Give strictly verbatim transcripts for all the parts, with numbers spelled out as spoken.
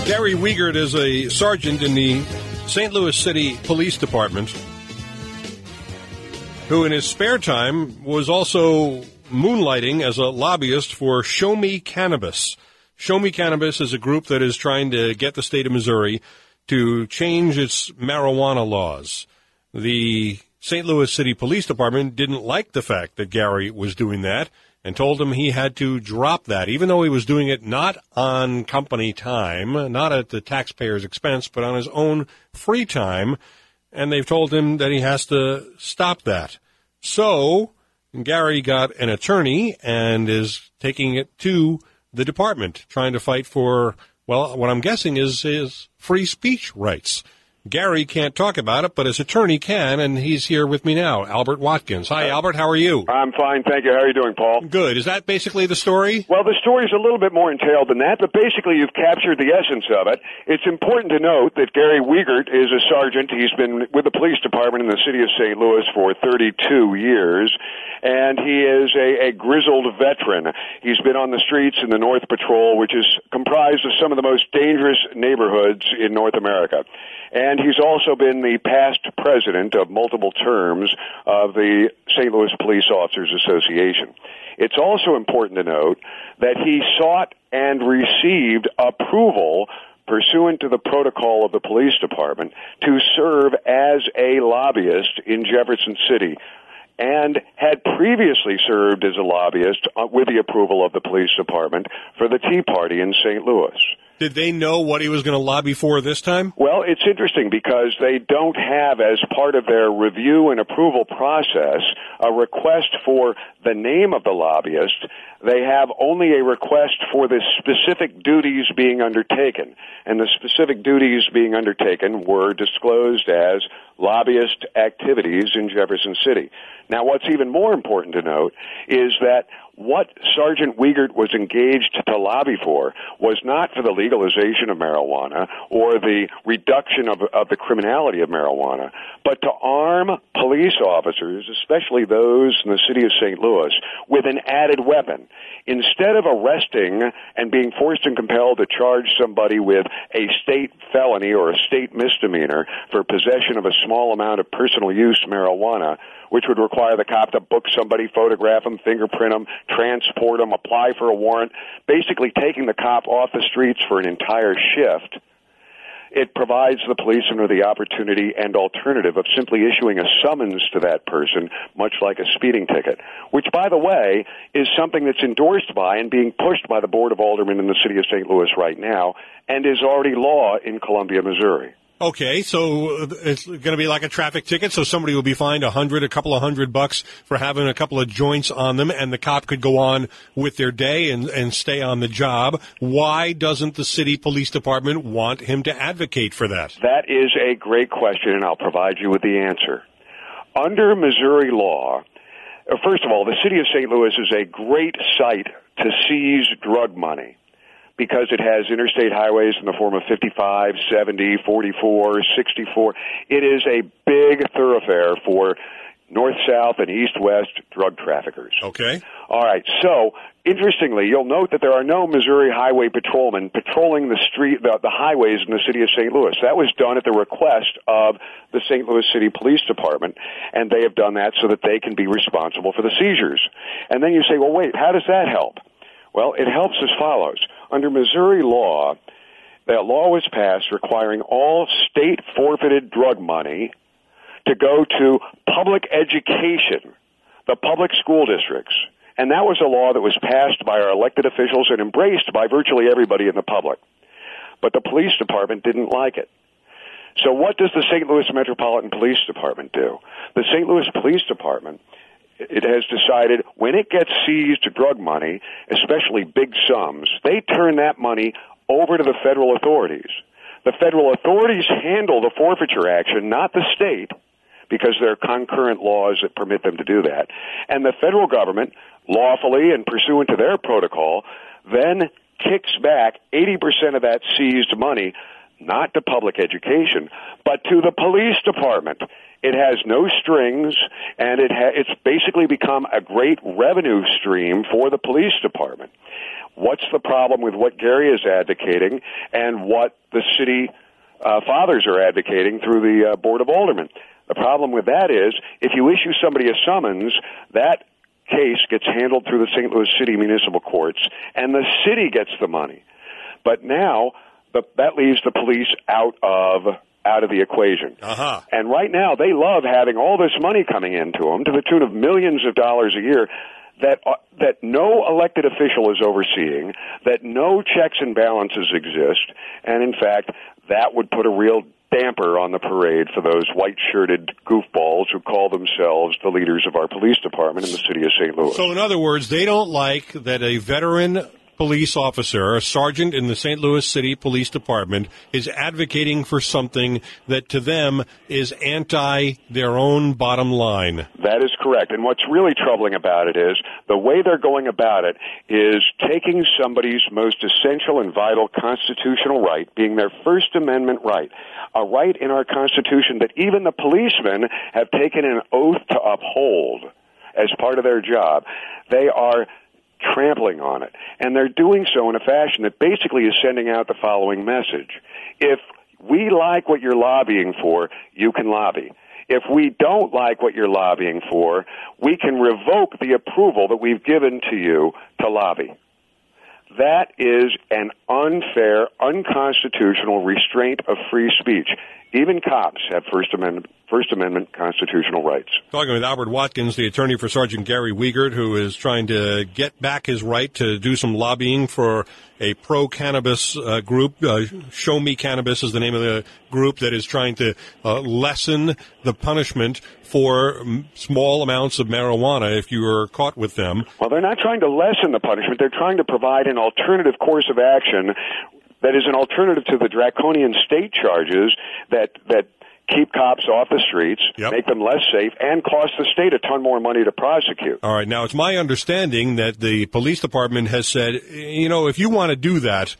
Gary Wiegert is a sergeant in the Saint Louis City Police Department who in his spare time was also moonlighting as a lobbyist for Show Me Cannabis. Show Me Cannabis is a group that is trying to get the state of Missouri to change its marijuana laws. The Saint Louis City Police Department didn't like the fact that Gary was doing that and told him he had to drop that, even though he was doing it not on company time, not at the taxpayer's expense, but on his own free time. And they've told him that he has to stop that. So Gary got an attorney and is taking it to the department, trying to fight for, well, what I'm guessing is his free speech rights. Gary can't talk about it, but his attorney can, and he's here with me now, Albert Watkins. Hi, Albert. How are you? I'm fine, thank you. How are you doing, Paul? Good. Is that basically the story? Well, the story's a little bit more entailed than that, but basically you've captured the essence of it. It's important to note that Gary Wiegert is a sergeant. He's been with the police department in the city of Saint Louis for thirty-two years, and he is a, a grizzled veteran. He's been on the streets in the North Patrol, which is comprised of some of the most dangerous neighborhoods in North America. And he's also been the past president of multiple terms of the Saint Louis Police Officers Association. It's also important to note that he sought and received approval pursuant to the protocol of the police department to serve as a lobbyist in Jefferson City, and had previously served as a lobbyist with the approval of the police department for the Tea Party in Saint Louis. Did they know what he was going to lobby for this time? Well, it's interesting because they don't have, as part of their review and approval process, a request for the name of the lobbyist. They have only a request for the specific duties being undertaken. And the specific duties being undertaken were disclosed as lobbyist activities in Jefferson City. Now, what's even more important to note is that what Sergeant Wiegert was engaged to lobby for was not for the legalization of marijuana or the reduction of, of the criminality of marijuana, but to arm police officers, especially those in the city of Saint Louis, with an added weapon. Instead of arresting and being forced and compelled to charge somebody with a state felony or a state misdemeanor for possession of a small amount of personal use marijuana, which would require the cop to book somebody, photograph them, fingerprint them, transport them, apply for a warrant, basically taking the cop off the streets for an entire shift, it provides the policeman with the opportunity and alternative of simply issuing a summons to that person, much like a speeding ticket, which, by the way, is something that's endorsed by and being pushed by the Board of Aldermen in the city of Saint Louis right now and is already law in Columbia, Missouri. Okay, so it's going to be like a traffic ticket, so somebody will be fined a hundred, a couple of hundred bucks for having a couple of joints on them, and the cop could go on with their day and, and stay on the job. Why doesn't the city police department want him to advocate for that? That is a great question, and I'll provide you with the answer. Under Missouri law, first of all, the city of Saint Louis is a great site to seize drug money, because it has interstate highways in the form of fifty-five, seventy, forty-four, sixty-four. It is a big thoroughfare for north-south and east-west drug traffickers. Okay. All right. So, interestingly, you'll note that there are no Missouri highway patrolmen patrolling the street, the, the highways in the city of Saint Louis. That was done at the request of the Saint Louis City Police Department, and they have done that so that they can be responsible for the seizures. And then you say, well, wait, how does that help? Well, it helps as follows. Under Missouri law, that law was passed requiring all state-forfeited drug money to go to public education, the public school districts. And that was a law that was passed by our elected officials and embraced by virtually everybody in the public. But the police department didn't like it. So what does the Saint Louis Metropolitan Police Department do? The Saint Louis Police Department, it has decided when it gets seized drug money, especially big sums, they turn that money over to the federal authorities. The federal authorities handle the forfeiture action, not the state, because there are concurrent laws that permit them to do that. And the federal government, lawfully and pursuant to their protocol, then kicks back eighty percent of that seized money, not to public education, but to the police department It has no strings, and it ha- it's basically become a great revenue stream for the police department. What's the problem with what Gary is advocating and what the city uh, fathers are advocating through the uh, Board of Aldermen? The problem with that is if you issue somebody a summons, that case gets handled through the Saint Louis City Municipal Courts, and the city gets the money. But now the, that leaves the police out of out of the equation. Uh-huh. And right now they love having all this money coming into them to the tune of millions of dollars a year that uh, that no elected official is overseeing, that no checks and balances exist, and in fact that would put a real damper on the parade for those white-shirted goofballs who call themselves the leaders of our police department in the city of Saint Louis. So in other words, they don't like that a veteran police officer, a sergeant in the Saint Louis City Police Department, is advocating for something that to them is anti their own bottom line. That is correct. And what's really troubling about it is the way they're going about it is taking somebody's most essential and vital constitutional right, being their First Amendment right, a right in our Constitution that even the policemen have taken an oath to uphold as part of their job. They are trampling on it. And they're doing so in a fashion that basically is sending out the following message. If we like what you're lobbying for, you can lobby. If we don't like what you're lobbying for, we can revoke the approval that we've given to you to lobby. That is an unfair, unconstitutional restraint of free speech. Even cops have First Amendment First Amendment constitutional rights. Talking with Albert Watkins, the attorney for Sergeant Gary Wiegert, who is trying to get back his right to do some lobbying for a pro-cannabis uh, group. Uh, Show Me Cannabis is the name of the group that is trying to uh, lessen the punishment for small amounts of marijuana if you are caught with them. Well, they're not trying to lessen the punishment. They're trying to provide an alternative course of action that is an alternative to the draconian state charges that that keep cops off the streets, yep. make them less safe, and cost the state a ton more money to prosecute. All right. Now, it's my understanding that the police department has said, you know, if you want to do that,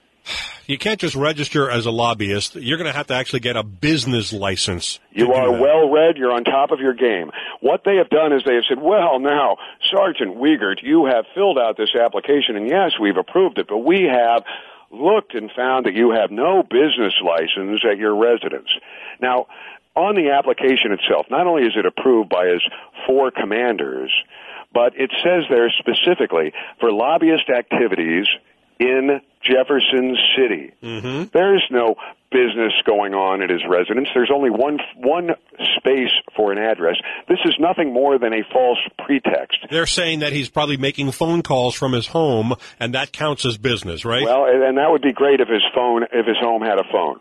you can't just register as a lobbyist. You're going to have to actually get a business license. You are well read. You're on top of your game. What they have done is they have said, well, now, Sergeant Wiegert, you have filled out this application, and yes, we've approved it, but we have looked and found that you have no business license at your residence. Now, on the application itself, not only is it approved by his four commanders, but it says there specifically for lobbyist activities in Jefferson City. Mm-hmm. There's no business going on at his residence. There's only one one space for an address. This is nothing more than a false pretext. They're saying that he's probably making phone calls from his home, and that counts as business, right? Well, and that would be great if his phone, if his home had a phone.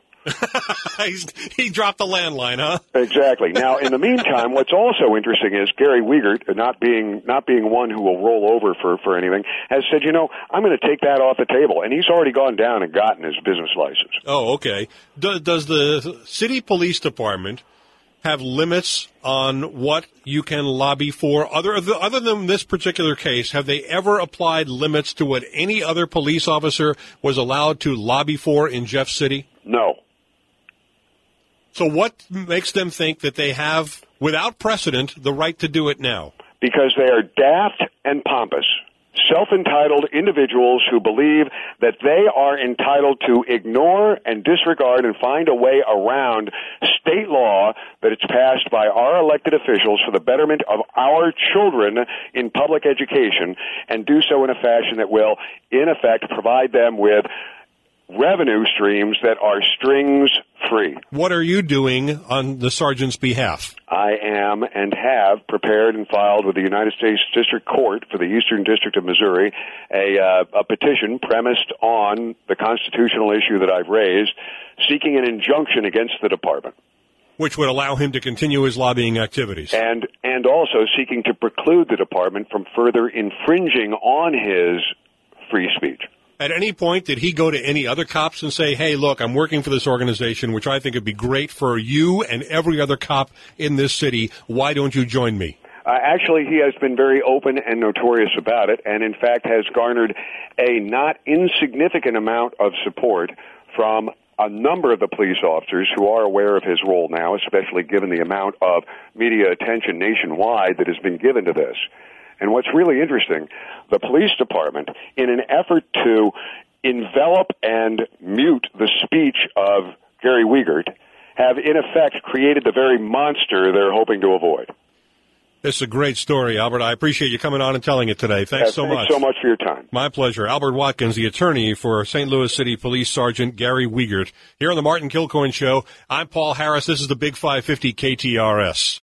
He's, he dropped the landline, huh? Exactly. Now, in the meantime, what's also interesting is Gary Wiegert, not being not being one who will roll over for, for anything, has said, you know, I'm going to take that off the table. And he's already gone down and gotten his business license. Oh, okay. Do, does the city police department have limits on what you can lobby for? Other, other than this particular case, have they ever applied limits to what any other police officer was allowed to lobby for in Jeff City? No. So what makes them think that they have, without precedent, the right to do it now? Because they are daft and pompous, self-entitled individuals who believe that they are entitled to ignore and disregard and find a way around state law that it's passed by our elected officials for the betterment of our children in public education, and do so in a fashion that will, in effect, provide them with revenue streams that are strings-free. What are you doing on the sergeant's behalf? I am and have prepared and filed with the United States District Court for the Eastern District of Missouri a, uh, a petition premised on the constitutional issue that I've raised, seeking an injunction against the department. Which would allow him to continue his lobbying activities. And, and also seeking to preclude the department from further infringing on his free speech. At any point, did he go to any other cops and say, hey, look, I'm working for this organization, which I think would be great for you and every other cop in this city. Why don't you join me? Uh, actually, he has been very open and notorious about it, and in fact has garnered a not insignificant amount of support from a number of the police officers who are aware of his role now, especially given the amount of media attention nationwide that has been given to this. And what's really interesting, the police department, in an effort to envelop and mute the speech of Gary Wiegert, have in effect created the very monster they're hoping to avoid. This is a great story, Albert. I appreciate you coming on and telling it today. Thanks yeah, so thanks much. Thanks so much for your time. My pleasure. Albert Watkins, the attorney for Saint Louis City Police Sergeant Gary Wiegert. Here on the Martin Kilcoyne Show, I'm Paul Harris. This is the Big five fifty K T R S.